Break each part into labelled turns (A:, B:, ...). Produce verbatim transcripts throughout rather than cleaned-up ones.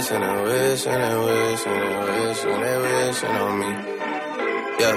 A: wish and they wish and they wish and they wish and they wishing on me. Yeah.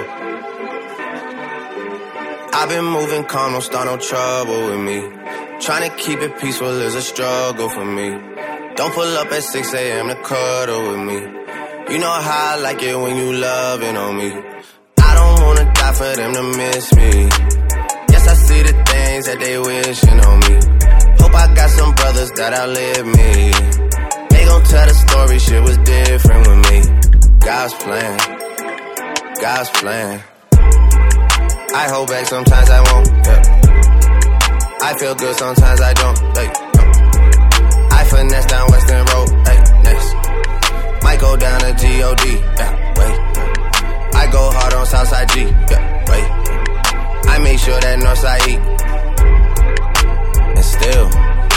A: I've been moving calm, don't start no trouble with me. Trying to keep it peaceful is a struggle for me. Don't pull up at six a.m. to cuddle with me. You know how I like it when you loving on me. I don't wanna die for them to miss me. Yes, I see the things that they wishing on me. Hope I got some brothers that outlive me. They gon' tell the story, shit was different with me. God's plan, God's plan. I hold back, sometimes I won't, yeah. I feel good, sometimes I don't, like, no. I finesse down Western Road, like, next. Might go down to G O D, yeah, wait. I go hard on Southside G, yeah, wait. I make sure that Northside eat. And still,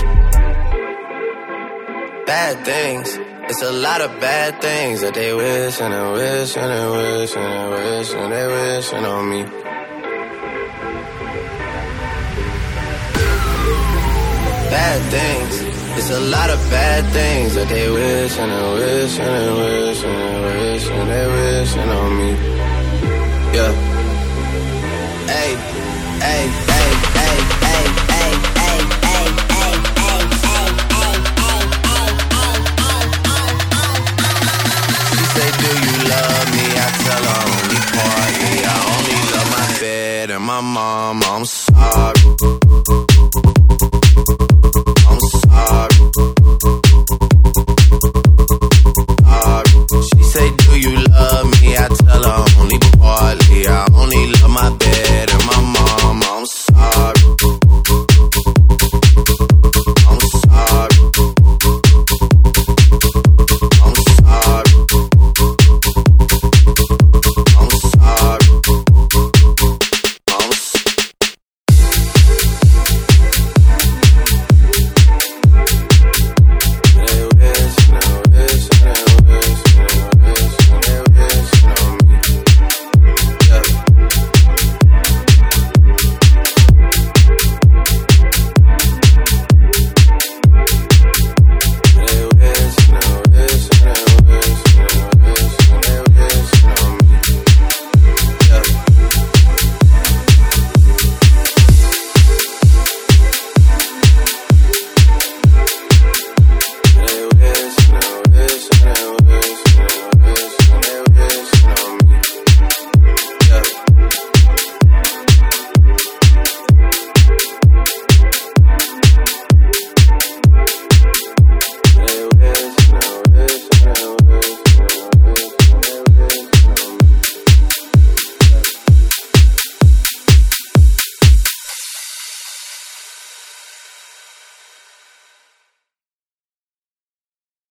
A: bad things. It's a lot of bad things that they wish and they wish and they wish and they wish and they wishing on me. Bad things. It's a lot of bad things that they wish and they wish and they wish and they wish and they wishing on me. Yeah. Hey, hey, hey, hey, hey, hey, hey, hey, hey, hey, hey, hey. She say, do you love me? I tell her only partly. I only love my bed and my mom. I'm sorry.